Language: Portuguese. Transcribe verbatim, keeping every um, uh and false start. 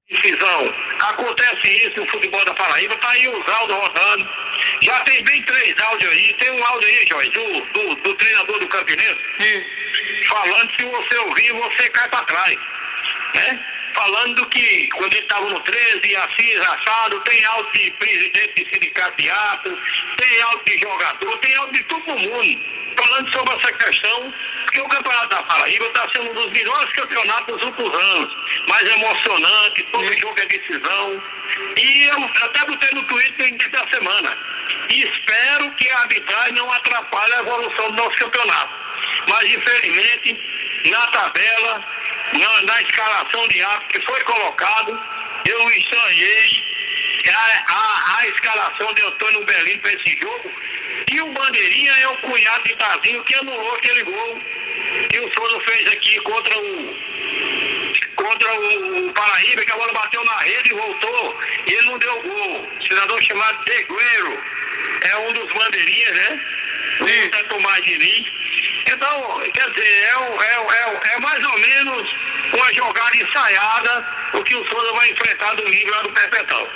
Decisão. Acontece isso no futebol da Paraíba, tá aí os áudios rodando. Já tem bem três áudios aí. Tem um áudio aí, Jorge, do, do, do treinador do Campinense, falando que se você ouvir, você cai pra trás. Né? Falando que quando ele estava no treze, assim, assado, tem áudio de presidente de sindicato de ato, tem áudio de jogador, tem áudio de todo mundo. Falando sobre essa questão, porque o Campeonato da Paraíba está sendo um dos melhores campeonatos dos últimos anos. Mais emocionante, todo jogo é decisão. E eu até botei no Twitter da semana. E espero que a arbitragem não atrapalhe a evolução do nosso campeonato. Mas, infelizmente, na tabela, na, na escalação de árbitro que foi colocado, eu estranhei a, a, a escalação de Antônio Belino para esse jogo. E o Bandeirinha é o cunhado de Tazinho que anulou aquele gol que o Souza fez aqui contra o contra o, o Paraíba, que a bola bateu na rede e voltou, e ele não deu gol. O cidadão chamado Tegueiro é um dos bandeirinhas, né? O é Tomás Diniz. Então, quer dizer, é, é, é, é mais ou menos uma jogada ensaiada o que o Souza vai enfrentar domingo lá no Perpetão.